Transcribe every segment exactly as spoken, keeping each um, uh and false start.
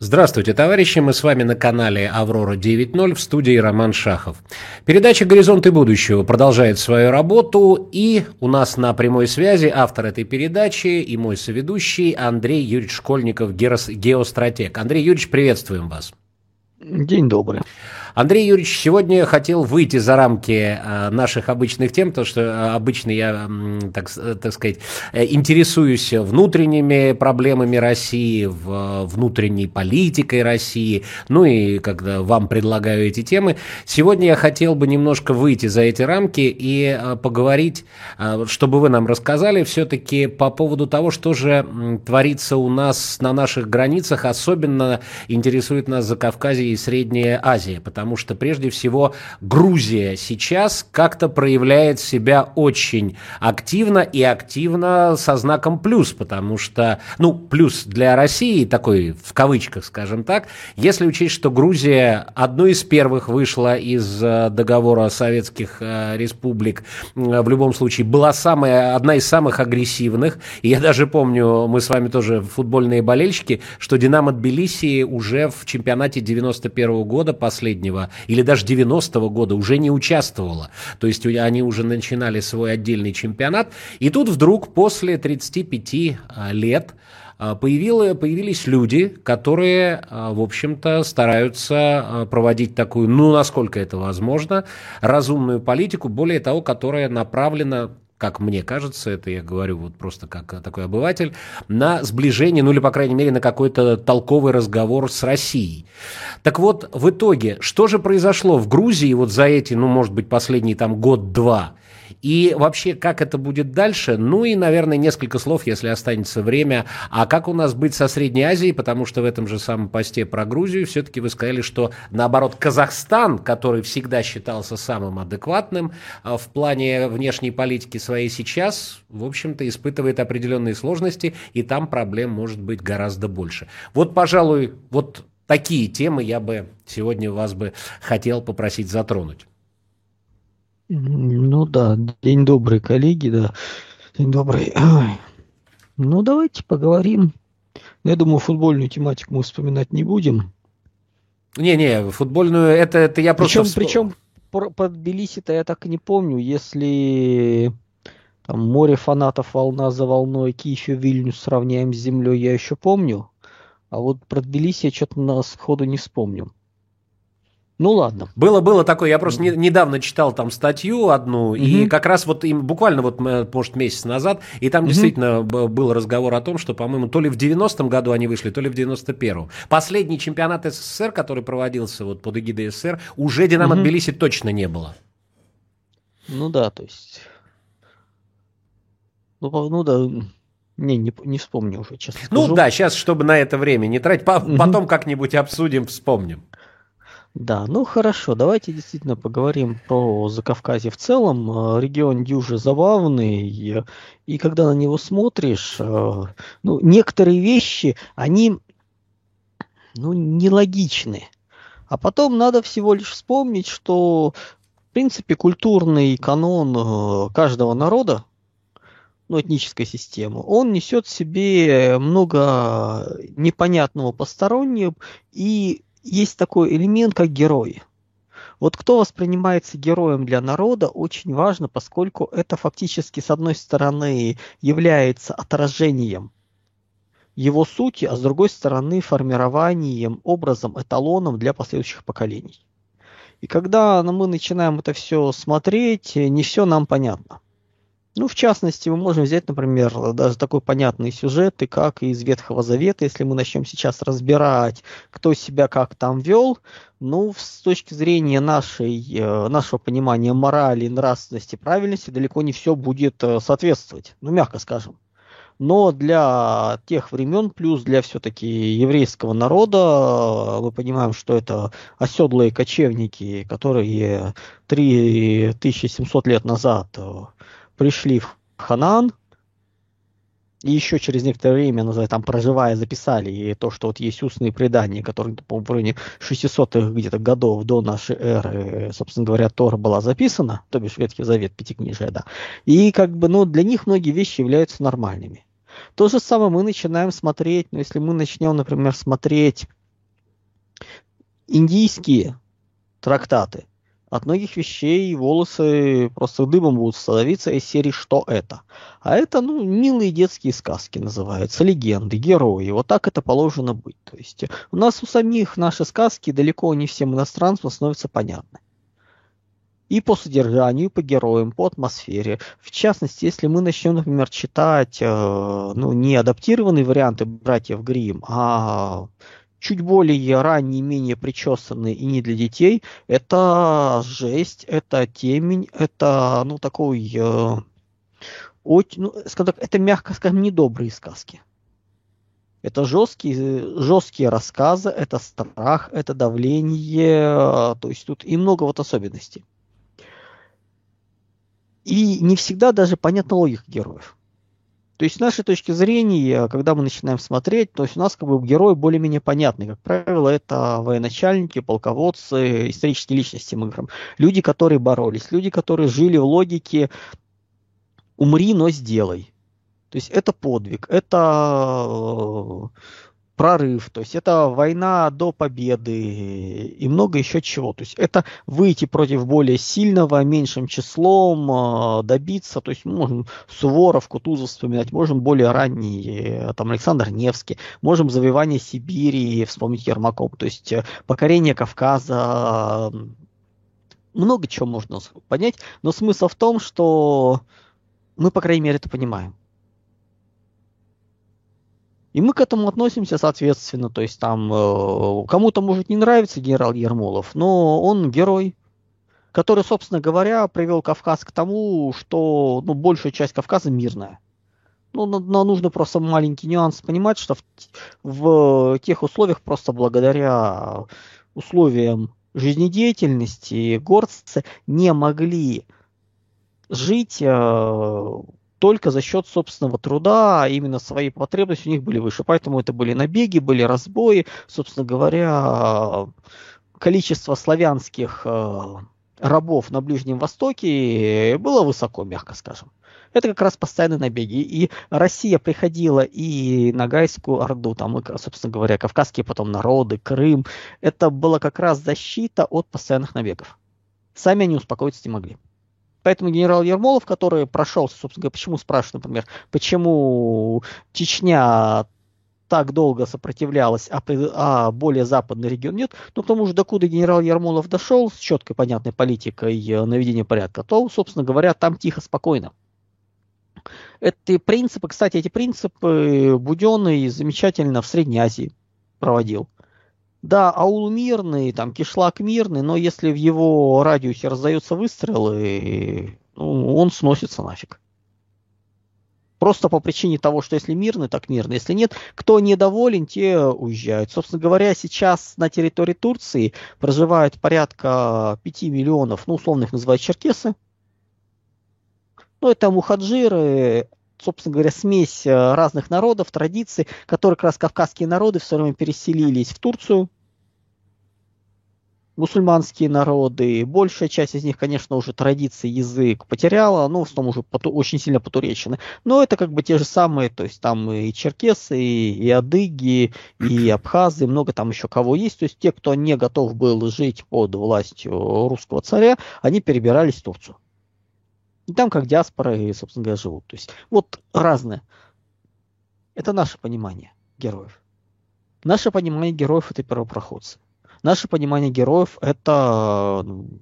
Здравствуйте, товарищи, мы с вами на канале Аврора девять ноль, в студии Роман Шахов. Передача «Горизонты будущего» продолжает свою работу, и у нас на прямой связи автор этой передачи и мой соведущий Андрей Юрьевич Школьников, геостратег. Андрей Юрьевич, приветствуем вас. День добрый. Андрей Юрьевич, сегодня я хотел выйти за рамки э, наших обычных тем, потому что э, обычно я, э, так, так сказать, э, интересуюсь внутренними проблемами России, в, э, внутренней политикой России, ну и когда вам предлагаю эти темы. Сегодня я хотел бы немножко выйти за эти рамки и э, поговорить, э, чтобы вы нам рассказали все-таки по поводу того, что же э, творится у нас на наших границах, особенно интересует нас Закавказье и Средняя Азия, потому Потому что, прежде всего, Грузия сейчас как-то проявляет себя очень активно и активно со знаком плюс, потому что, ну, плюс для России, такой в кавычках, скажем так, если учесть, что Грузия одной из первых вышла из договора Советских Республик, в любом случае, была самая, одна из самых агрессивных, и я даже помню, мы с вами тоже футбольные болельщики, что «Динамо Тбилиси» уже в чемпионате девяносто первого года последнего или даже девяностого года уже не участвовала. То есть они уже начинали свой отдельный чемпионат. И тут вдруг после тридцати пяти лет появилось, появились люди, которые, в общем-то, стараются проводить такую, ну, насколько это возможно, разумную политику, более того, которая направлена, как мне кажется, это я говорю вот просто как такой обыватель, на сближение, ну или, по крайней мере, на какой-то толковый разговор с Россией. Так вот, в итоге, что же произошло в Грузии вот за эти, ну, может быть, последний там год-два? И вообще, как это будет дальше? Ну и, наверное, несколько слов, если останется время. А как у нас быть со Средней Азией? Потому что в этом же самом посте про Грузию все-таки вы сказали, что, наоборот, Казахстан, который всегда считался самым адекватным в плане внешней политики своей, сейчас, в общем-то, испытывает определенные сложности, и там проблем может быть гораздо больше. Вот, пожалуй, вот такие темы я бы сегодня вас бы хотел попросить затронуть. Ну да, день добрый, коллеги, да. День добрый. Ой. Ну давайте поговорим. Я думаю, футбольную тематику мы вспоминать не будем. Не-не, футбольную, это, это я просто... Причем, причем про, про Тбилиси-то я так и не помню. Если там море фанатов, волна за волной, Киев и Вильнюс сравняем с землей, я еще помню. А вот про Тбилиси я что-то на сходу не вспомню. Ну ладно. Было, было такое, я просто не, недавно читал там статью одну, mm-hmm. и как раз вот им буквально вот, может, месяц назад, и там mm-hmm. действительно был разговор о том, что, по-моему, то ли в девяностом году они вышли, то ли в девяносто первом. Последний чемпионат СССР, который проводился вот под эгидой СССР, уже «Динамо» mm-hmm. Тбилиси точно не было. Ну да, то есть... Ну, ну да... Не, не, не вспомню уже, честно скажу. Ну да, сейчас, чтобы на это время не тратить, по- mm-hmm. потом как-нибудь обсудим, вспомним. Да, ну хорошо, давайте действительно поговорим про Закавказье в целом. Регион дюже забавный, и, и когда на него смотришь, ну, некоторые вещи, они, ну, нелогичны. А потом надо всего лишь вспомнить, что, в принципе, культурный канон каждого народа, ну, этнической системы, он несет в себе много непонятного постороннего, и есть такой элемент, как герой. Вот кто воспринимается героем для народа, очень важно, поскольку это фактически, с одной стороны, является отражением его сути, а с другой стороны, формированием, образом, эталоном для последующих поколений. И когда мы начинаем это все смотреть, не все нам понятно. Ну, в частности, мы можем взять, например, даже такой понятный сюжет, как из Ветхого Завета, если мы начнем сейчас разбирать, кто себя как там вел, ну, с точки зрения нашей, нашего понимания морали, нравственности, правильности, далеко не все будет соответствовать, ну, мягко скажем. Но для тех времен, плюс для все-таки еврейского народа, мы понимаем, что это оседлые кочевники, которые три тысячи семьсот лет назад пришли в Ханаан, и еще через некоторое время, там проживая, записали и то, что вот есть устные предания, которые, по-моему, в районе шестисотых где-то годов до нашей эры, собственно говоря, Тора была записана, то бишь Ветхий Завет, Пятикнижие, да. И как бы, ну, для них многие вещи являются нормальными. То же самое мы начинаем смотреть, ну, если мы начнем, например, смотреть индийские трактаты, от многих вещей волосы просто дыбом будут становиться из серии «Что это?». А это, ну, милые детские сказки называются, легенды, герои. Вот так это положено быть. То есть у нас у самих наши сказки далеко не всем иностранцам становятся понятны. И по содержанию, и по героям, по атмосфере. В частности, если мы начнем, например, читать э, ну, не адаптированные варианты «Братьев Гримм», а чуть более ранние, менее причесанные и не для детей, это жесть, это темень, это, ну, такой, э, очень, ну, скажем так, это, мягко скажем, недобрые сказки. Это жесткие, жесткие рассказы, это страх, это давление, то есть тут и много вот особенностей. И не всегда даже понятна логика героев. То есть с нашей точки зрения, когда мы начинаем смотреть, то есть у нас как бы герои более-менее понятны. Как правило, это военачальники, полководцы, исторические личности, мы говорим. Люди, которые боролись, люди, которые жили в логике «умри, но сделай». То есть это подвиг, это прорыв, то есть это война до победы и много еще чего. То есть это выйти против более сильного, меньшим числом, добиться. То есть мы можем Суворов, Кутузов вспоминать, можем более ранний, там, Александр Невский, можем завоевание Сибири вспомнить Ермаков. То есть покорение Кавказа, много чего можно понять, но смысл в том, что мы, по крайней мере, это понимаем. И мы к этому относимся соответственно, то есть там э, кому-то может не нравиться генерал Ермолов, но он герой, который, собственно говоря, привел Кавказ к тому, что ну, большая часть Кавказа мирная. Ну, но нужно просто маленький нюанс понимать, что в, в тех условиях просто благодаря условиям жизнедеятельности горцы не могли жить э, только за счет собственного труда, а именно свои потребности у них были выше. Поэтому это были набеги, были разбои. Собственно говоря, количество славянских э, рабов на Ближнем Востоке было высоко, мягко скажем. Это как раз постоянные набеги. И Россия приходила и Ногайскую Орду, там, и, собственно говоря, кавказские потом народы, Крым. Это была как раз защита от постоянных набегов. Сами они успокоиться не могли. Поэтому генерал Ермолов, который прошел, собственно говоря, почему спрашивают, например, почему Чечня так долго сопротивлялась, а, а более западный регион нет, ну потому что докуда генерал Ермолов дошел с четкой, понятной политикой наведения порядка, то, собственно говоря, там тихо, спокойно. Эти принципы, кстати, эти принципы Буденный замечательно в Средней Азии проводил. Да, аул мирный, там кишлак мирный, но если в его радиусе раздаются выстрелы, ну, он сносится нафиг. Просто по причине того, что если мирный, так мирный. Если нет, кто недоволен, те уезжают. Собственно говоря, сейчас на территории Турции проживает порядка пяти миллионов, ну, условно их называют черкесы. Ну, это мухаджиры, собственно говоря, смесь разных народов, традиций, которые как раз кавказские народы в свое время переселились в Турцию. Мусульманские народы, большая часть из них, конечно, уже традиции, язык потеряла, ну, в основном уже поту, очень сильно потуречены. Но это как бы те же самые, то есть там и черкесы, и, и адыги, и абхазы, много там еще кого есть. То есть те, кто не готов был жить под властью русского царя, они перебирались в Турцию. И там как диаспоры, собственно говоря, живут. То есть вот разное. Это наше понимание героев. Наше понимание героев – это первопроходцы. Наше понимание героев – это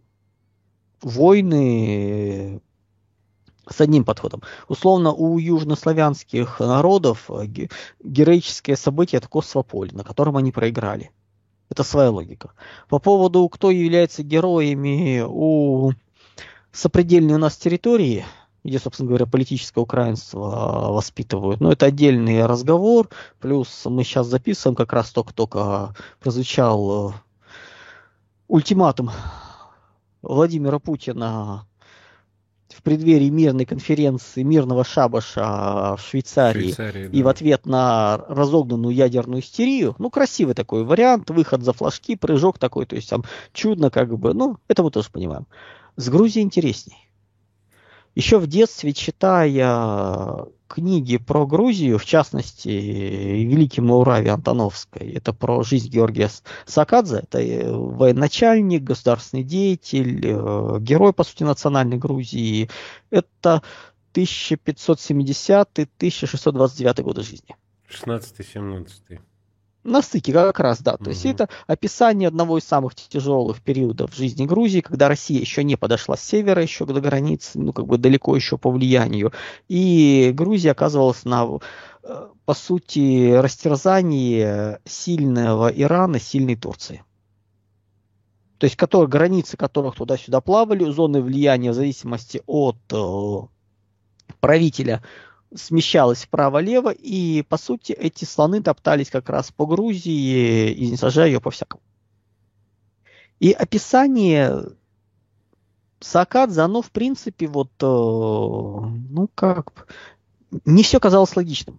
войны с одним подходом. Условно, у южнославянских народов героическое событие – это Косвополь, на котором они проиграли. Это своя логика. По поводу, кто является героями у сопредельной у нас территории, где, собственно говоря, политическое украинство воспитывают. Но это отдельный разговор. Плюс мы сейчас записываем, как раз только-только прозвучал ультиматум Владимира Путина в преддверии мирной конференции, мирного шабаша в Швейцарии, Швейцарии и да. в ответ на разогнанную ядерную истерию. Ну, красивый такой вариант, выход за флажки, прыжок такой, то есть там чудно как бы, ну, это мы тоже понимаем. С Грузией интересней. Еще в детстве, читая книги про Грузию, в частности, «Великий Маурави» Антоновской, это про жизнь Георгия Сакадзе, это военачальник, государственный деятель, герой, по сути, национальной Грузии. Это тысяча пятьсот семидесятый — тысяча шестьсот двадцать девятый годы жизни. шестнадцатый-семнадцатый. На стыке как раз, да. То Угу. есть это описание одного из самых тяжелых периодов в жизни Грузии, когда Россия еще не подошла с севера, еще до границ, ну как бы далеко еще по влиянию. И Грузия оказывалась на, по сути, растерзании сильного Ирана, сильной Турции. То есть которые, границы которых туда-сюда плавали, зоны влияния в зависимости от э, правителя смещалась вправо-лево, и, по сути, эти слоны топтались как раз по Грузии, и не сажая ее по-всякому. И описание Саакадзе, оно, в принципе, вот, э, ну, как, не все казалось логичным.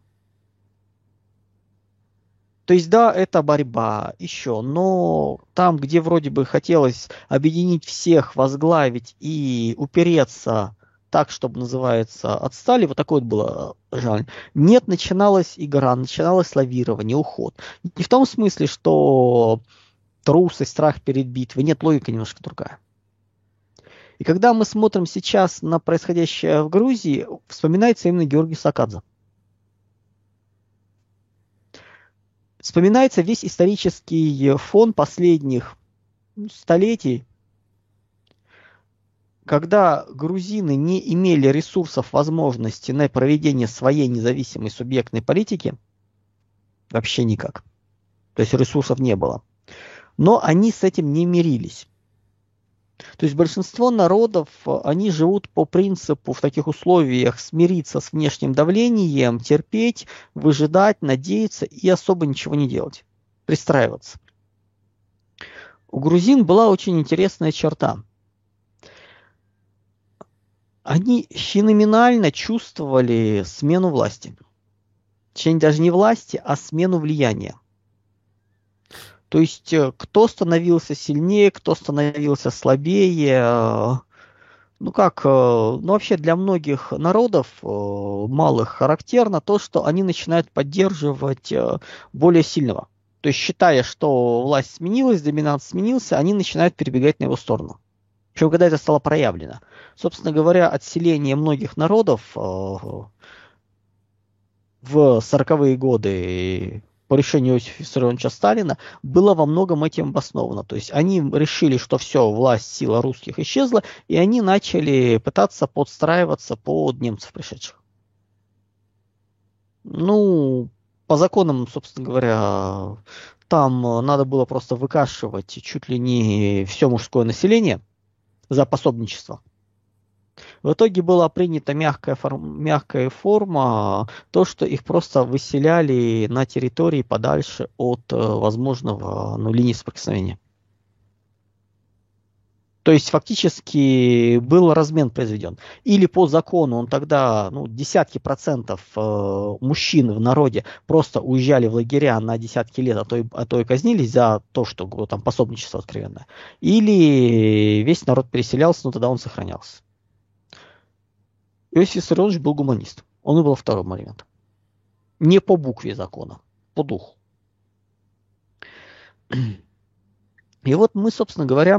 То есть, да, это борьба еще, но там, где вроде бы хотелось объединить всех, возглавить и упереться так, чтобы, называется, отстали, вот такой вот было жаль. Нет, начиналась игра, начиналось лавирование, уход. Не в том смысле, что трусость, страх перед битвой, нет, логика немножко другая. И когда мы смотрим сейчас на происходящее в Грузии, вспоминается именно Георгий Саакадзе. Вспоминается весь исторический фон последних столетий, когда грузины не имели ресурсов, возможности на проведение своей независимой субъектной политики, вообще никак. То есть ресурсов не было. Но они с этим не мирились. То есть большинство народов, они живут по принципу в таких условиях смириться с внешним давлением, терпеть, выжидать, надеяться и особо ничего не делать, пристраиваться. У грузин была очень интересная черта. Они феноменально чувствовали смену власти. Точнее, даже не власти, а смену влияния. То есть, кто становился сильнее, кто становился слабее. Ну как, ну вообще для многих народов малых характерно то, что они начинают поддерживать более сильного. То есть, считая, что власть сменилась, доминант сменился, они начинают перебегать на его сторону. Причем, когда это стало проявлено. Собственно говоря, отселение многих народов в сороковые годы по решению Иосифа Виссарионовича Сталина было во многом этим обосновано. То есть они решили, что все, власть, сила русских исчезла, и они начали пытаться подстраиваться под немцев пришедших. Ну, по законам, собственно говоря, там надо было просто выкашивать чуть ли не все мужское население за пособничество. В итоге была принята мягкая, форм, мягкая форма, то, что их просто выселяли на территории подальше от возможного ну, линии соприкосновения. То есть фактически был размен произведен. Или по закону он тогда, ну, десятки процентов э, мужчин в народе просто уезжали в лагеря на десятки лет, а то и, а то и казнились за то, что ну, там пособничество откровенное. Или весь народ переселялся, но тогда он сохранялся. Иосиф Виссарионович был гуманист. Он и был второй момент. Не по букве закона, по духу. И вот мы, собственно говоря,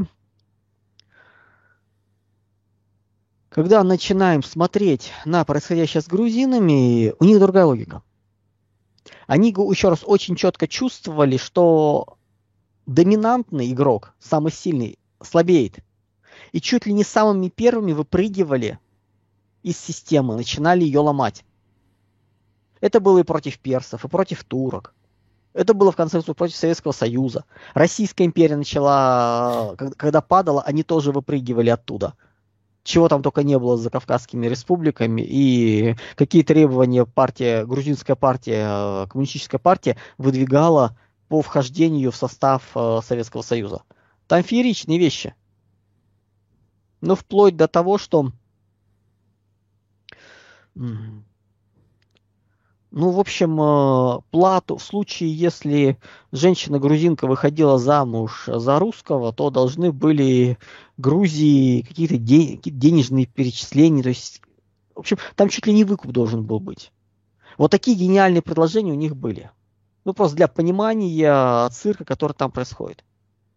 когда начинаем смотреть на происходящее с грузинами, у них другая логика. Они, еще раз, очень четко чувствовали, что доминантный игрок, самый сильный, слабеет. И чуть ли не самыми первыми выпрыгивали из системы, начинали ее ломать. Это было и против персов, и против турок. Это было, в конце концов, против Советского Союза. Российская империя начала, когда падала, они тоже выпрыгивали оттуда. Чего там только не было с закавказскими республиками, и какие требования партия, грузинская партия, коммунистическая партия выдвигала по вхождению в состав Советского Союза. Там фееричные вещи. Ну, вплоть до того, что ну, в общем, плату в случае, если женщина-грузинка выходила замуж за русского, то должны были Грузии какие-то денежные перечисления. То есть, в общем, там чуть ли не выкуп должен был быть. Вот такие гениальные предложения у них были. Ну, просто для понимания цирка, который там происходит.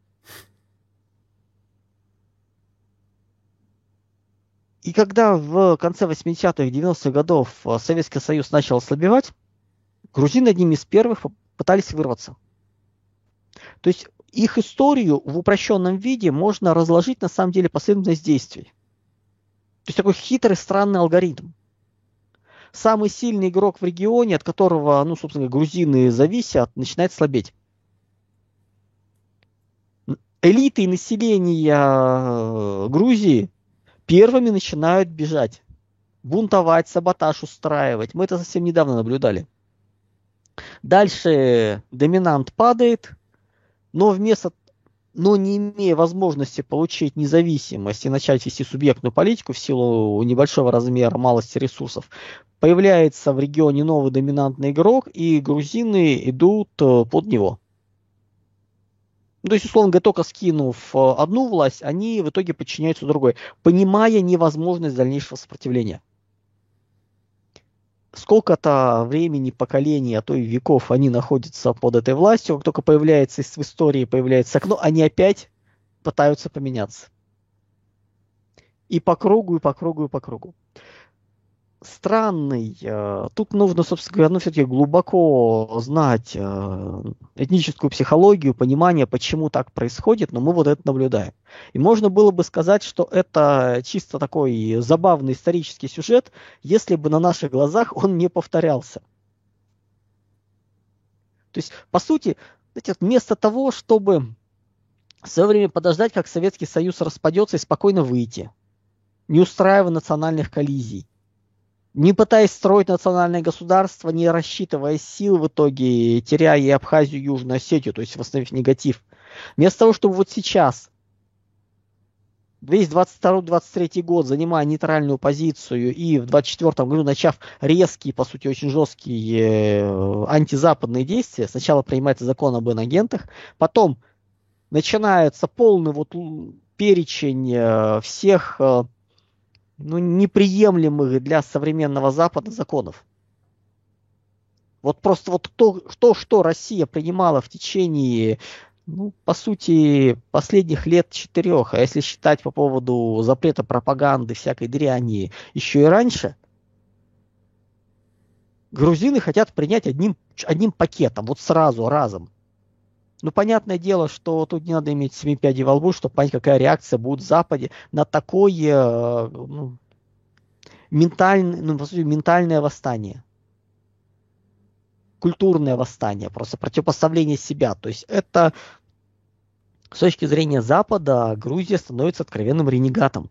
И когда в конце восьмидесятых, девяностых годов Советский Союз начал ослабевать, грузины одними из первых пытались вырваться. То есть их историю в упрощенном виде можно разложить на самом деле последовательность действий. То есть такой хитрый, странный алгоритм. Самый сильный игрок в регионе, от которого, ну, собственно, грузины зависят, начинает слабеть. Элиты и население Грузии первыми начинают бежать, бунтовать, саботаж устраивать. Мы это совсем недавно наблюдали. Дальше доминант падает, но вместо, но не имея возможности получить независимость и начать вести субъектную политику в силу небольшого размера, малости ресурсов, появляется в регионе новый доминантный игрок, и грузины идут под него. То есть, условно говоря, только скинув одну власть, они в итоге подчиняются другой, понимая невозможность дальнейшего сопротивления. Сколько-то времени, поколений, а то и веков они находятся под этой властью, как только появляется в истории, появляется окно, они опять пытаются поменяться. И по кругу, и по кругу, и по кругу. Странный. Тут нужно, собственно говоря, ну, все-таки глубоко знать этническую психологию, понимание, почему так происходит, но мы вот это наблюдаем. И можно было бы сказать, что это чисто такой забавный исторический сюжет, если бы на наших глазах он не повторялся. То есть, по сути, знаете, вместо того, чтобы в свое время подождать, как Советский Союз распадется и спокойно выйти, не устраивая национальных коллизий, не пытаясь строить национальное государство, не рассчитывая сил, в итоге теряя и Абхазию, и Южную Осетию, то есть восстановив негатив. Вместо того, чтобы вот сейчас, весь двадцать второй двадцать третий год, занимая нейтральную позицию и в двадцать четвёртом году начав резкие, по сути, очень жесткие антизападные действия, сначала принимается закон об инагентах, потом начинается полный вот перечень всех ну, неприемлемых для современного Запада законов. Вот просто вот то, то, что Россия принимала в течение, ну, по сути, последних лет четырех, а если считать по поводу запрета пропаганды, всякой дряни, еще и раньше, грузины хотят принять одним, одним пакетом, вот сразу, разом. Ну, понятное дело, что тут не надо иметь семи пядей во лбу, чтобы понять, какая реакция будет в Западе на такое, ну, ментальное, ну, по сути, ментальное восстание. Культурное восстание, просто противопоставление себя. То есть это, с точки зрения Запада, Грузия становится откровенным ренегатом.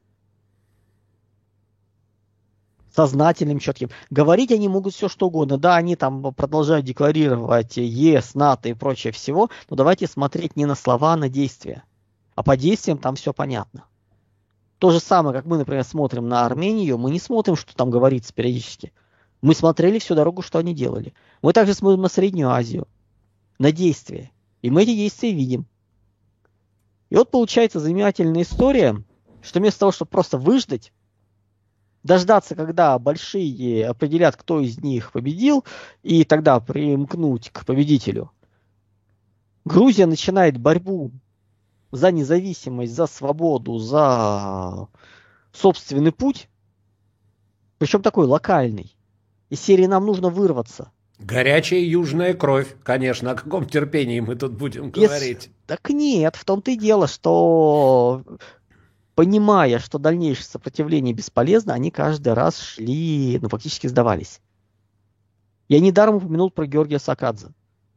Сознательным, четким. Говорить они могут все что угодно. Да, они там продолжают декларировать ЕС, НАТО и прочее всего, но давайте смотреть не на слова, а на действия. А по действиям там все понятно. То же самое, как мы, например, смотрим на Армению, мы не смотрим, что там говорится периодически. Мы смотрели всю дорогу, что они делали. Мы также смотрим на Среднюю Азию, на действия. И мы эти действия видим. И вот получается занимательная история, что вместо того, чтобы просто выждать, дождаться, когда большие определят, кто из них победил, и тогда примкнуть к победителю, Грузия начинает борьбу за независимость, за свободу, за собственный путь, причем такой локальный. Из серии «Нам нужно вырваться». Горячая южная кровь, конечно. О каком терпении мы тут будем говорить? Yes. Так нет, в том-то и дело, что, понимая, что дальнейшее сопротивление бесполезно, они каждый раз шли, ну, фактически сдавались. Я недаром упомянул про Георгия Сакадзе.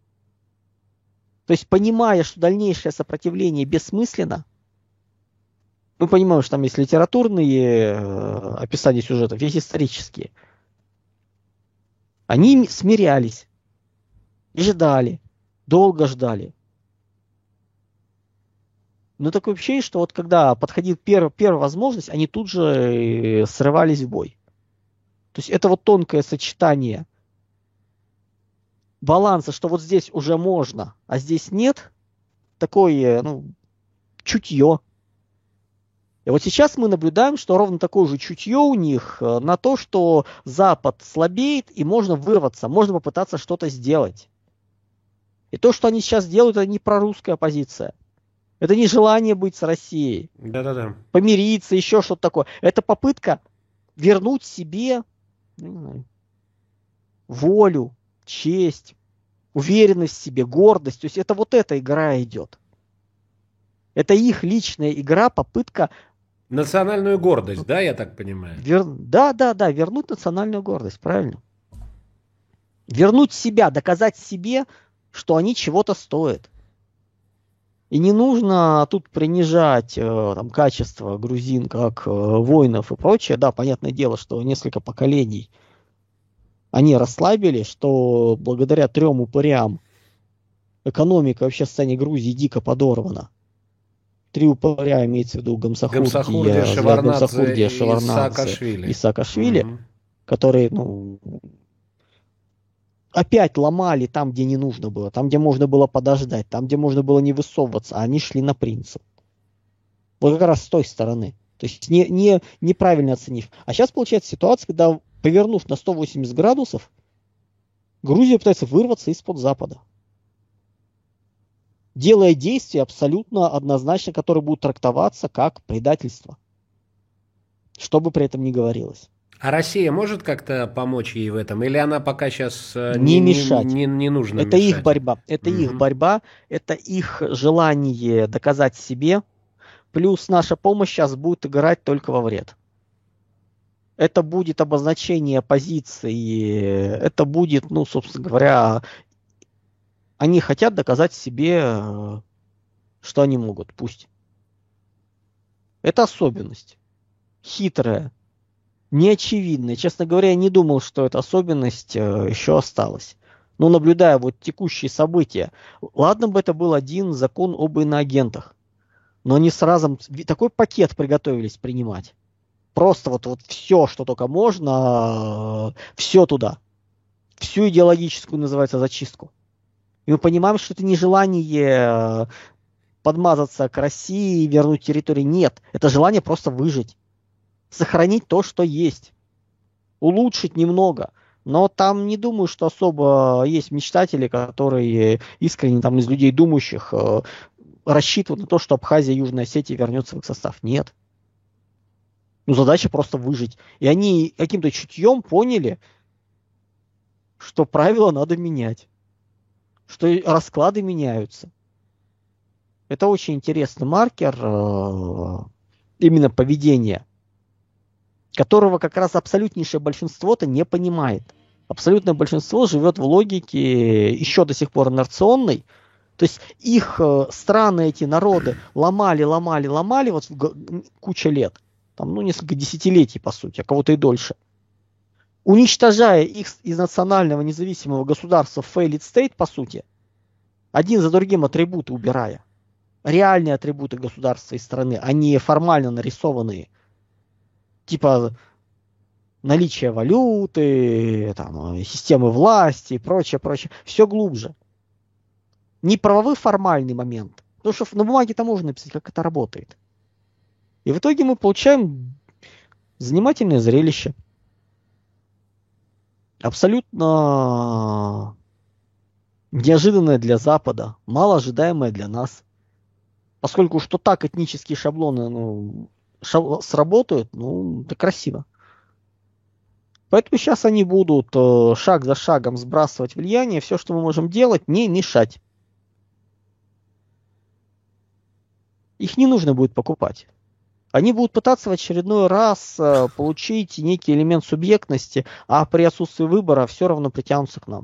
То есть, понимая, что дальнейшее сопротивление бессмысленно, мы понимаем, что там есть литературные описания сюжетов, есть исторические. Они смирялись и ждали, долго ждали. Но такое ощущение, что вот когда подходила первая, первая возможность, они тут же срывались в бой. То есть это вот тонкое сочетание баланса, что вот здесь уже можно, а здесь нет, такое, ну, чутье. И вот сейчас мы наблюдаем, что ровно такое же чутье у них на то, что Запад слабеет и можно вырваться, можно попытаться что-то сделать. И то, что они сейчас делают, это не прорусская позиция. Это не желание быть с Россией. Да-да-да. Помириться, еще что-то такое. Это попытка вернуть себе, не знаю, волю, честь, уверенность в себе, гордость. То есть это вот эта игра идет. Это их личная игра, попытка... Национальную гордость, да, я так понимаю? Вер... Да, да, да, вернуть национальную гордость, правильно. Вернуть себя, доказать себе, что они чего-то стоят. И не нужно тут принижать э, там, качество грузин как э, воинов и прочее. Да, понятное дело, что несколько поколений они расслабили, что благодаря трем упырям экономика вообще в стране Грузии дико подорвана. Три упыря, имеется в виду Гамсахурдия, Гамсахурдия, Шеварднадзе и Шеварднадзе Саакашвили. и Саакашвили, Угу. которые, ну, опять ломали там, где не нужно было, там, где можно было подождать, там, где можно было не высовываться, а они шли на принцип. Вот как раз с той стороны. То есть не, не, неправильно оценив. А сейчас получается ситуация, когда, повернув на сто восемьдесят градусов, Грузия пытается вырваться из-под Запада. Делая действия абсолютно однозначно, которые будут трактоваться как предательство. Что бы при этом ни говорилось. А Россия может как-то помочь ей в этом? Или она пока сейчас не, не мешать? Не, не, не нужно это мешать? их борьба. Это угу. их борьба. Это их желание доказать себе. Плюс наша помощь сейчас будет играть только во вред. Это будет обозначение позиции. Это будет, ну, собственно говоря, они хотят доказать себе, что они могут. Пусть. Это особенность. Хитрая. Неочевидная. Честно говоря, я не думал, что эта особенность еще осталась. Но наблюдая вот текущие события, ладно бы это был один закон об иноагентах, но они сразу такой пакет приготовились принимать. Просто вот, вот все, что только можно, все туда. Всю идеологическую, называется, зачистку. И мы понимаем, что это не желание подмазаться к России и вернуть территорию. Нет, это желание просто выжить. Сохранить то, что есть. Улучшить немного. Но там не думаю, что особо есть мечтатели, которые искренне там из людей думающих э, рассчитывают на то, что Абхазия и Южная Осетия вернется в их состав. Нет. Ну, задача просто выжить. И они каким-то чутьем поняли, что правила надо менять. Что расклады меняются. Это очень интересный маркер э, именно поведения, которого как раз абсолютнейшее большинство-то не понимает. Абсолютное большинство живет в логике еще до сих пор инерционной. То есть их э, страны, эти народы ломали, ломали, ломали вот куча лет. Там, ну, несколько десятилетий, по сути, а кого-то и дольше. Уничтожая их из национального независимого государства в failed state, по сути, один за другим атрибуты убирая. Реальные атрибуты государства и страны, а не формально нарисованные. Типа наличие валюты, там, системы власти и прочее, прочее. Все глубже. Не правовой формальный момент. Потому что на бумаге-то можно написать, как это работает. И в итоге мы получаем занимательное зрелище. Абсолютно неожиданное для Запада, малоожидаемое для нас. Поскольку что так этнические шаблоны, ну, шаб- сработают, ну, это красиво. Поэтому сейчас они будут э, шаг за шагом сбрасывать влияние. Все, что мы можем делать, не мешать. Их не нужно будет покупать. Они будут пытаться в очередной раз э, получить некий элемент субъектности, а при отсутствии выбора все равно притянутся к нам.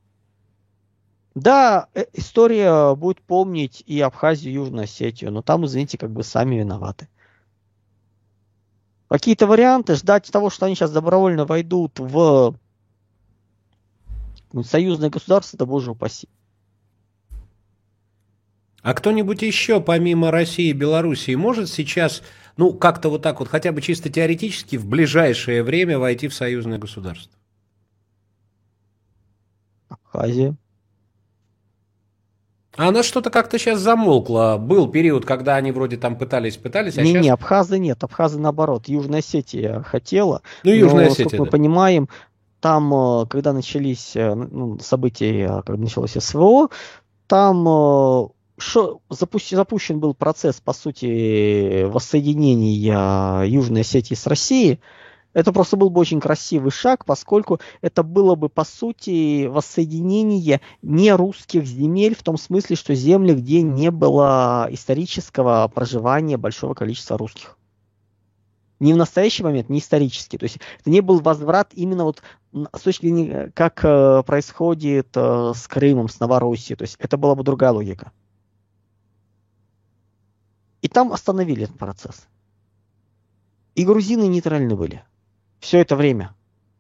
Да, э, история будет помнить и Абхазию, и Южную Осетию, но там, извините, как бы сами виноваты. Какие-то варианты, ждать того, что они сейчас добровольно войдут в ну, союзное государство, да боже упаси. А кто-нибудь еще, помимо России и Белоруссии, может сейчас, ну, как-то вот так вот, хотя бы чисто теоретически, в ближайшее время войти в союзное государство? Абхазия. А она что-то как-то сейчас замолкла. Был период, когда они вроде там пытались, пытались, а Не-не, сейчас... Абхазы нет, Абхазы наоборот. Южная Осетия хотела, Ну, Южная но, Осетия, сколько мы да. понимаем, там, э, когда начались э, ну, события, когда началось СВО, там э, шо, запусти- запущен был процесс, по сути, воссоединения Южной Осетии с Россией. Это просто был бы очень красивый шаг, поскольку это было бы, по сути, воссоединение не русских земель, в том смысле, что земли, где не было исторического проживания большого количества русских. Не в настоящий момент, не исторически. То есть это не был возврат именно вот с точки зрения, как э, происходит э, с Крымом, с Новороссией. То есть это была бы другая логика. И там остановили этот процесс. И грузины нейтральны были. Все это время.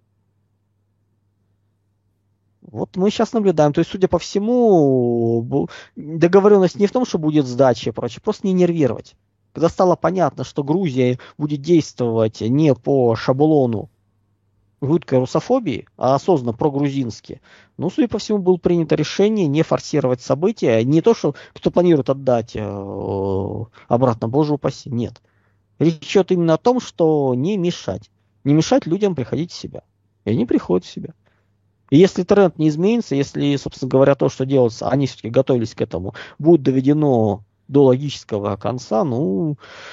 Вот мы сейчас наблюдаем. То есть, судя по всему, договоренность не в том, что будет сдача и прочее, просто не нервировать. Когда стало понятно, что Грузия будет действовать не по шаблону жуткой русофобии, а осознанно прогрузински, ну, судя по всему, было принято решение не форсировать события. Не то, что кто планирует отдать э, обратно, боже упаси, нет. Речь идет именно о том, что не мешать. Не мешать людям приходить в себя. И они приходят в себя. И если тренд не изменится, если, собственно говоря, то, что делается, они все-таки готовились к этому, будет доведено до логического конца, ну,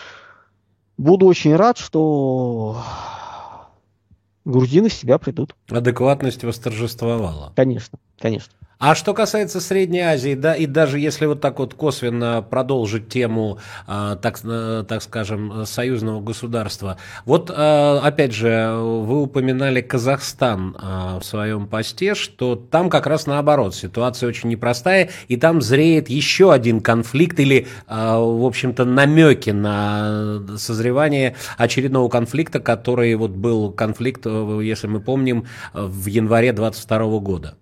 буду очень рад, что грузины в себя придут. Адекватность восторжествовала. Конечно, конечно. А что касается Средней Азии, да, и даже если вот так вот косвенно продолжить тему, э, так, э, так скажем, союзного государства, вот, э, опять же, вы упоминали Казахстан э, в своем посте, что там как раз наоборот, ситуация очень непростая, и там зреет еще один конфликт или, э, в общем-то, намеки на созревание очередного конфликта, который вот был конфликт, если мы помним, в январе двадцать второго года.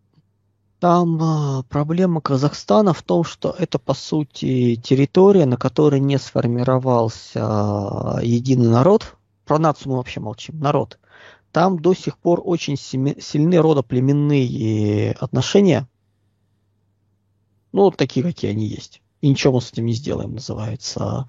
Там э, проблема Казахстана в том, что это, по сути, территория, на которой не сформировался э, единый народ. Про нацию мы вообще молчим. Народ. Там до сих пор очень семи- сильны родоплеменные отношения. Ну, вот такие, какие они есть. И ничего мы с этим не сделаем, называется.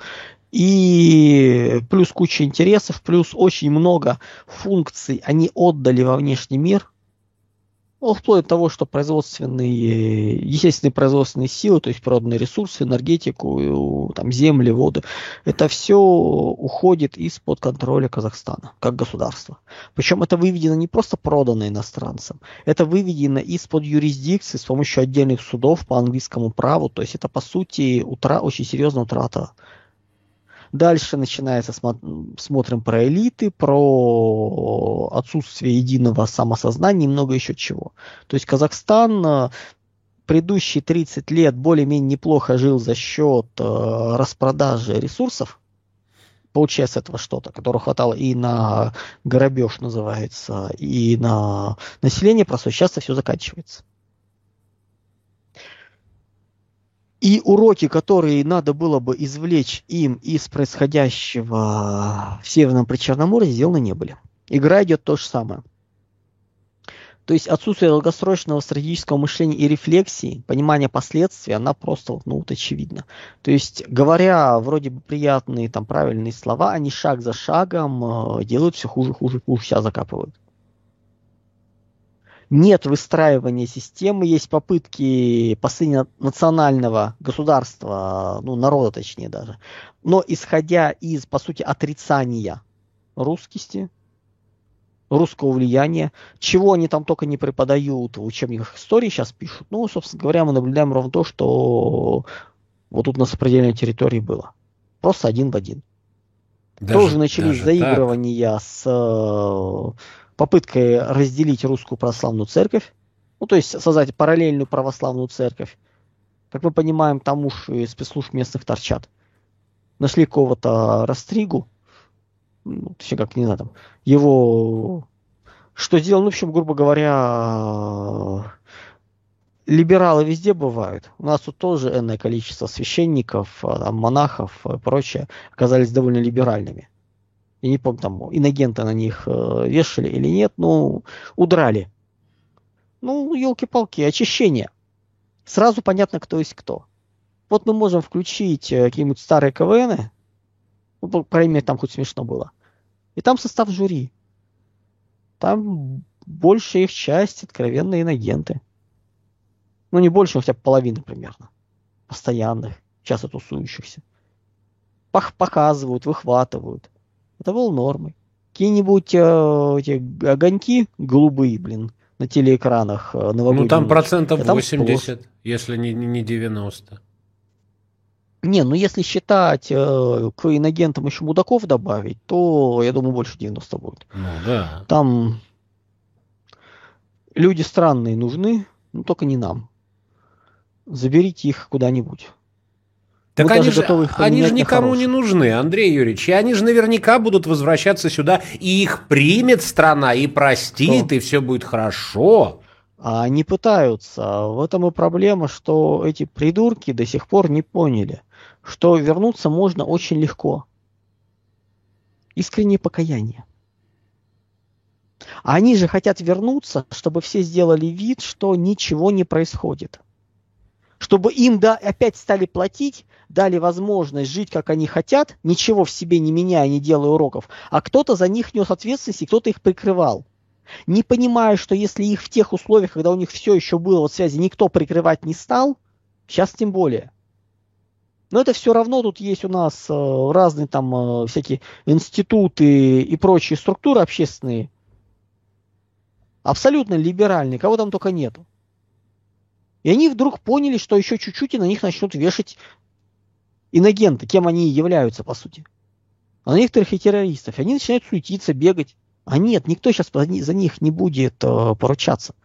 И плюс куча интересов, плюс очень много функций они отдали во внешний мир. Ну, вплоть до того, что производственные, естественные производственные силы, то есть природные ресурсы, энергетику, там, земли, воды, это все уходит из-под контроля Казахстана как государства. Причем это выведено не просто продано иностранцам, это выведено из-под юрисдикции с помощью отдельных судов по английскому праву, то есть это, по сути, утра, очень серьезная утрата. Дальше начинается, смотрим про элиты, про отсутствие единого самосознания и много еще чего. То есть Казахстан предыдущие тридцать лет более-менее неплохо жил за счет распродажи ресурсов, получая с этого что-то, которого хватало и на грабеж, называется, и на население просто. Сейчас все заканчивается. И уроки, которые надо было бы извлечь им из происходящего в Северном Причерноморье, сделаны не были. Игра идет то же самое. То есть отсутствие долгосрочного стратегического мышления и рефлексии, понимания последствий, она просто, ну, вот очевидно. То есть, говоря вроде бы приятные, там, правильные слова, они шаг за шагом э, делают все хуже, хуже, хуже, себя закапывают. Нет выстраивания системы, есть попытки построения национального государства, ну, народа точнее даже, но исходя из, по сути, отрицания русскости, русского влияния, чего они там только не преподают в учебниках истории сейчас пишут, ну, собственно говоря, мы наблюдаем ровно то, что вот тут на сопредельной территории было. Просто один в один. Даже, Тоже начались даже заигрывания так. с попыткой разделить русскую православную церковь, ну, то есть создать параллельную православную церковь. Как мы понимаем, там уж и спецслужб местных торчат. Нашли кого-то Растригу, ну, точнее, как не знаю, там, его, что сделал, ну, в общем, грубо говоря, либералы везде бывают. У нас тут тоже энное количество священников, там, монахов и прочее оказались довольно либеральными. Я не помню, там, инагенты на них э, вешали или нет, ну, удрали. Ну, елки-палки, очищение. сразу понятно, кто есть кто. Вот мы можем включить какие-нибудь старые КВНы, ну, по крайней мере, там хоть смешно было, и там состав жюри. Там большая их часть откровенные инагенты. Ну, не больше, но хотя бы половина примерно. Постоянных, часто тусующихся. Пах- показывают, выхватывают. Это было нормой. Какие-нибудь э, эти огоньки голубые, блин, на телеэкранах э, Ну, там новогоднюю ночь. процентов Да там восемьдесят, сплошь. если не, не девяносто. Не, ну если считать э, к инагентам еще мудаков добавить, то, я думаю, больше девяносто будет. Ну, да. Там люди странные нужны, но только не нам. Заберите их куда-нибудь. Так Мы они даже же, готовы их они же поменять на никому не хороших. нужны, Андрей Юрьевич. И они же наверняка будут возвращаться сюда, и их примет страна, и простит, Что? и все будет хорошо. А они пытаются. В этом и проблема, что эти придурки до сих пор не поняли, что вернуться можно очень легко. Искреннее покаяние. А они же хотят вернуться, чтобы все сделали вид, что ничего не происходит. Чтобы им да, опять стали платить, дали возможность жить, как они хотят, ничего в себе не меняя, не делая уроков, а кто-то за них нес ответственность, и кто-то их прикрывал. Не понимая, что если их в тех условиях, когда у них все еще было вот связи, никто прикрывать не стал, сейчас тем более. Но это все равно тут есть у нас э, разные там э, всякие институты и прочие структуры общественные, абсолютно либеральные, кого там только нету. И они вдруг поняли, что еще чуть-чуть и на них начнут вешать инагенты, кем они и являются, по сути. А на некоторых и террористов. И они начинают суетиться, бегать. А нет, никто сейчас за них не будет э, поручаться.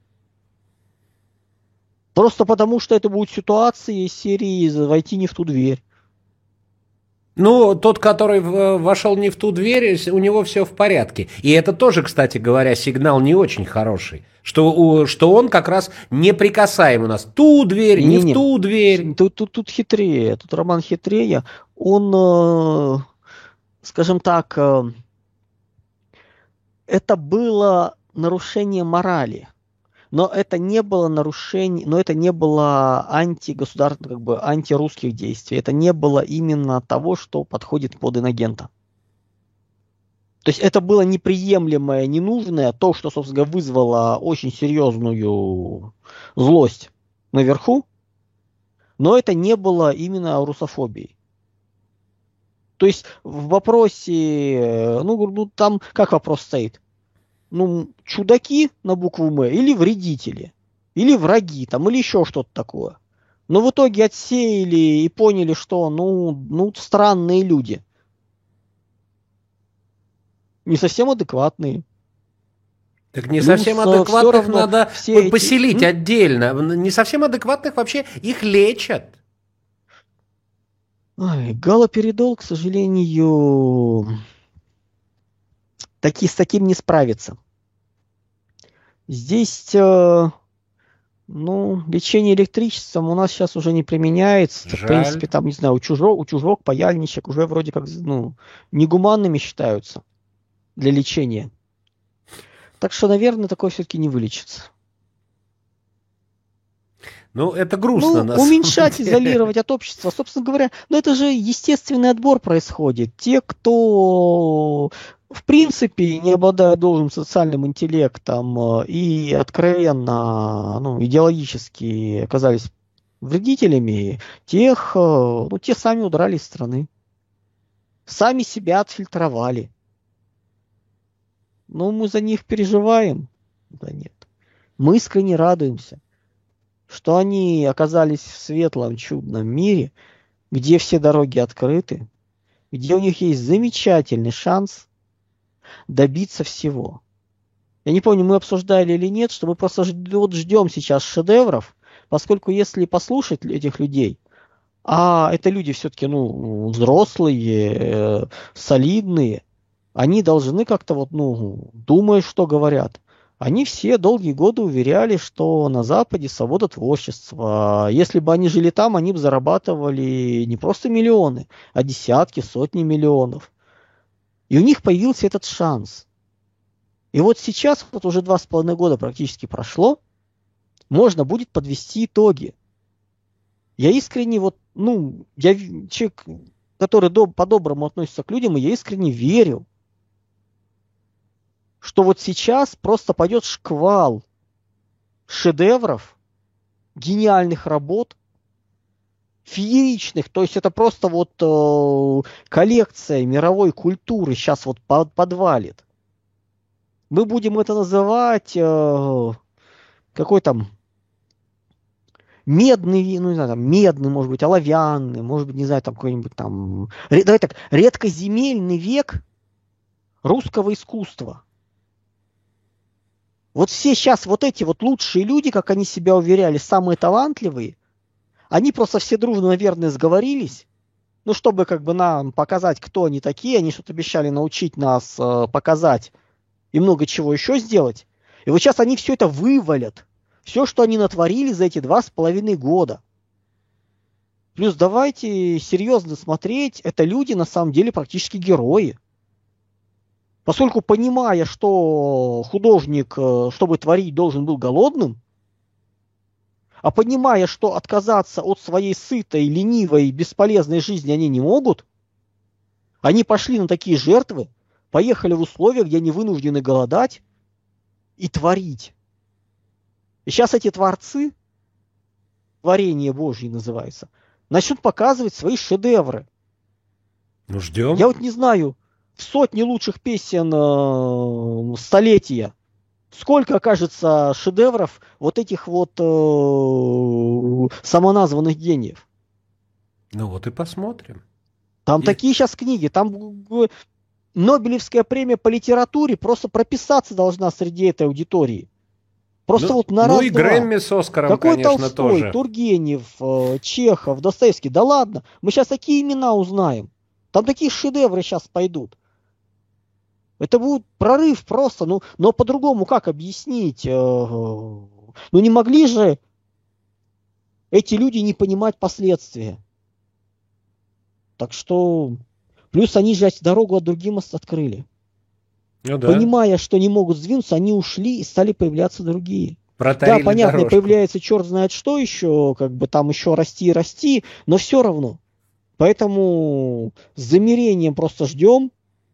Просто потому, что это будет ситуация из серии «войти не в ту дверь». Ну, тот, который вошел не в ту дверь, у него все в порядке. И это тоже, кстати говоря, сигнал не очень хороший. Что, что он как раз неприкасаем у нас. Ту дверь, не, не в ту дверь. Тут, тут, тут хитрее. Тут Роман хитрее. Он, э, скажем так, э, это было нарушение морали. Но это не было нарушение, но это не было антигосударственных, как бы антирусских действий. Это не было именно того, что подходит под инагента. То есть это было неприемлемое, ненужное, то, что, собственно говоря, вызвало очень серьезную злость наверху, но это не было именно русофобией. То есть в вопросе, ну, ну там как вопрос стоит? Ну, чудаки на букву М, или вредители, или враги, там, или еще что-то такое. Но в итоге отсеяли и поняли, что, ну, ну, странные люди. Не совсем адекватные. Так не Плюс совсем адекватных надо поселить эти... отдельно. Не совсем адекватных вообще их лечат. Ой, галоперидол, к сожалению, таки, с таким не справится. Здесь, э, ну, лечение электричеством у нас сейчас уже не применяется. Жаль. В принципе, там, не знаю, утюжок, утюжок, паяльничек уже вроде как, ну, негуманными считаются для лечения. Так что, наверное, такое все-таки не вылечится. Ну, это грустно. Ну, уменьшать, изолировать от общества. Собственно говоря, ну это же естественный отбор происходит. Те, кто в принципе не обладают должным социальным интеллектом и откровенно, ну, идеологически оказались вредителями, тех, ну, те сами удрали из страны. Сами себя отфильтровали. Ну, мы за них переживаем. Да нет. Мы искренне радуемся, что они оказались в светлом, чудном мире, где все дороги открыты, где у них есть замечательный шанс добиться всего. Я не помню, мы обсуждали или нет, что мы просто вот ждем сейчас шедевров, поскольку если послушать этих людей, а это люди все-таки, ну, взрослые, солидные, они должны как-то вот, ну, думать, что говорят. Они все долгие годы уверяли, что на Западе свобода творчества. Если бы они жили там, они бы зарабатывали не просто миллионы, а десятки, сотни миллионов. И у них появился этот шанс. И вот сейчас, вот уже два с половиной года практически прошло, можно будет подвести итоги. Я искренне вот, ну, я человек, который до, по-доброму относится к людям, и я искренне верю, что вот сейчас просто пойдет шквал шедевров, гениальных работ, фееричных, то есть это просто вот э, коллекция мировой культуры сейчас вот под, подвалит. Мы будем это называть э, какой там медный, ну не знаю, там, медный, может быть, оловянный, может быть, не знаю, там какой-нибудь там, давай так, редкоземельный век русского искусства. Вот все сейчас вот эти вот лучшие люди, как они себя уверяли, самые талантливые, они просто все дружно, наверное, сговорились, ну, чтобы как бы нам показать, кто они такие, они что-то обещали научить нас э, показать и много чего еще сделать. И вот сейчас они все это вывалят. Все, что они натворили за эти два с половиной года. Плюс давайте серьезно смотреть, это люди на самом деле практически герои. Поскольку понимая, что художник, чтобы творить, должен был голодным, а понимая, что отказаться от своей сытой, ленивой, бесполезной жизни они не могут, они пошли на такие жертвы, поехали в условия, где они вынуждены голодать и творить. И сейчас эти творцы, творение Божье называется, начнут показывать свои шедевры. Ну, ждем. Я вот не знаю, в сотне лучших песен э, столетия сколько окажется шедевров вот этих вот э, самоназванных гениев. Ну вот и посмотрим. Там и... такие сейчас книги, там э, Нобелевская премия по литературе просто прописаться должна среди этой аудитории. Просто ну, вот на ну раз-два. И Грэмми с Оскаром, Какой конечно, Толстой, тоже. Тургенев, Чехов, Достоевский. Да ладно, мы сейчас такие имена узнаем. Там такие шедевры сейчас пойдут. Это будет прорыв просто. Ну, но по-другому как объяснить? Ну не могли же эти люди не понимать последствия. Так что... Плюс они же дорогу от другим открыли. Ну, да. Понимая, что не могут сдвинуться, они ушли и стали появляться другие. Протарили да, понятно, дорожку. Появляется черт знает что еще, как бы там еще расти и расти, но все равно. Поэтому с замирением просто ждем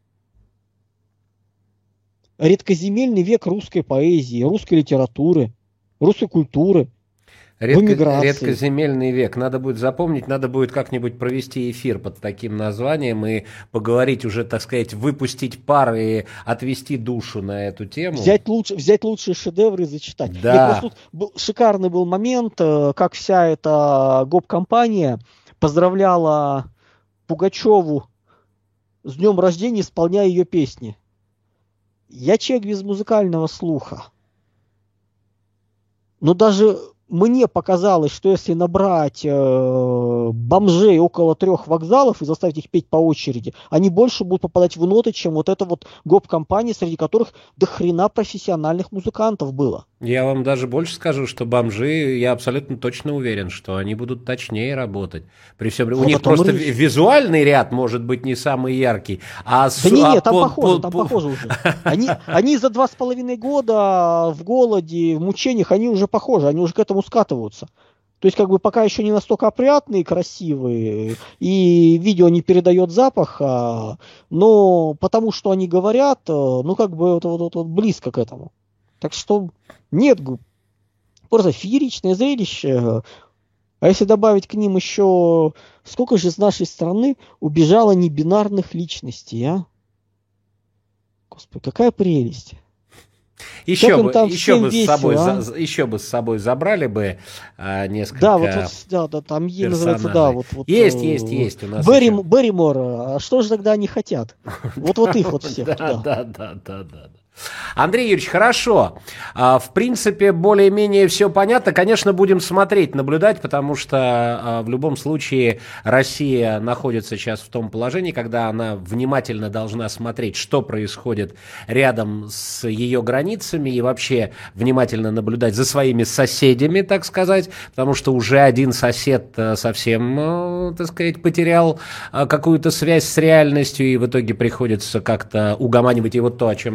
редкоземельный век русской поэзии, русской литературы, русской культуры. Редко, редкоземельный век. Надо будет запомнить, надо будет как-нибудь провести эфир под таким названием и поговорить уже, так сказать, выпустить пар и отвести душу на эту тему. Взять, луч, взять лучшие шедевры и зачитать. Да. Нет, тут был, шикарный был момент, как вся эта гоп-компания поздравляла Пугачеву с днем рождения, исполняя ее песни. Я человек без музыкального слуха. Но даже... Мне показалось, что если набрать э, бомжей около трех вокзалов и заставить их петь по очереди, они больше будут попадать в ноты, чем вот эта вот гоп-компания, среди которых до хрена профессиональных музыкантов было. Я вам даже больше скажу, что бомжи, я абсолютно точно уверен, что они будут точнее работать. При всем... Вот у них просто речь. Визуальный ряд может быть не самый яркий, а... Да не, не, там по, похоже, по, там по... похоже уже. Они, они за два с половиной года в голоде, в мучениях, они уже похожи, они уже к этому скатываются. То есть, как бы, пока еще не настолько опрятные, красивые, и видео не передает запаха, но потому что они говорят, ну, как бы, вот, вот, вот близко к этому. Так что, нет, просто фееричное зрелище. А если добавить к ним еще, сколько же из нашей страны убежало небинарных личностей, а? Господи, какая прелесть. Еще бы, еще, бы весело, с собой, а? за, еще бы с собой забрали бы а, несколько Да, вот, вот да, да, там ей называется, да, вот, вот есть, э, есть, есть у нас. Берри, Берримор, а что же тогда они хотят? Вот вот их вот всех. Да, да, да, да, да. Андрей Юрьевич, хорошо. В принципе, более-менее все понятно. Конечно, будем смотреть, наблюдать, потому что в любом случае Россия находится сейчас в том положении, когда она внимательно должна смотреть, что происходит рядом с ее границами и вообще внимательно наблюдать за своими соседями, так сказать, потому что уже один сосед совсем, так сказать, потерял какую-то связь с реальностью, и в итоге приходится как-то угоманивать. И вот то, о чем мы говорили,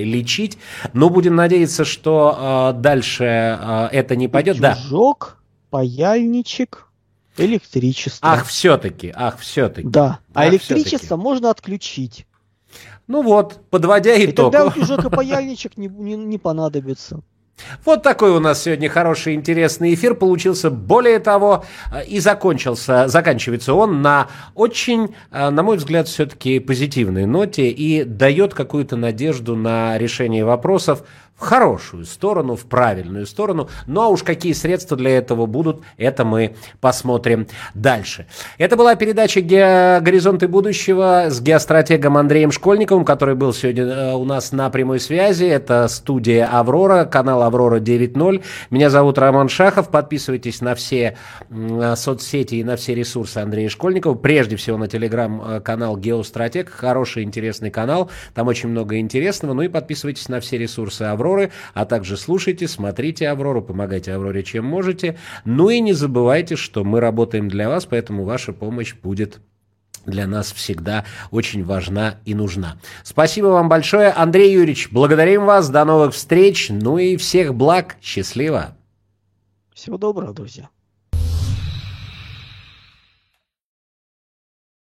лечить. Но будем надеяться, что э, дальше э, это не пойдет. Утюжок, да. Паяльничек, электричество. Ах, все-таки, ах, все-таки. Да, а ах, электричество все-таки. можно отключить. Ну вот, подводя итог. И тогда утюжок и паяльничек не, не, не понадобится. Вот такой у нас сегодня хороший, интересный эфир получился. Более того, и закончился, заканчивается он на очень, на мой взгляд, все-таки позитивной ноте и дает какую-то надежду на решение вопросов в хорошую сторону, в правильную сторону. Ну а уж какие средства для этого будут, это мы посмотрим дальше. Это была передача «Ге- «Горизонты будущего» с геостратегом Андреем Школьниковым, который был сегодня у нас на прямой связи. Это студия «Аврора», канал «Аврора девять ноль». Меня зовут Роман Шахов. Подписывайтесь на все соцсети и на все ресурсы Андрея Школьникова. Прежде всего на телеграм-канал «Геостратег». Хороший, интересный канал. Там очень много интересного. Ну и подписывайтесь на все ресурсы «Аврора», а также слушайте, смотрите «Аврору», помогайте «Авроре» чем можете. Ну и не забывайте, что мы работаем для вас, поэтому ваша помощь будет для нас всегда очень важна и нужна. Спасибо вам большое, Андрей Юрьевич. Благодарим вас. До новых встреч. Ну и всех благ. Счастливо. Всего доброго, друзья.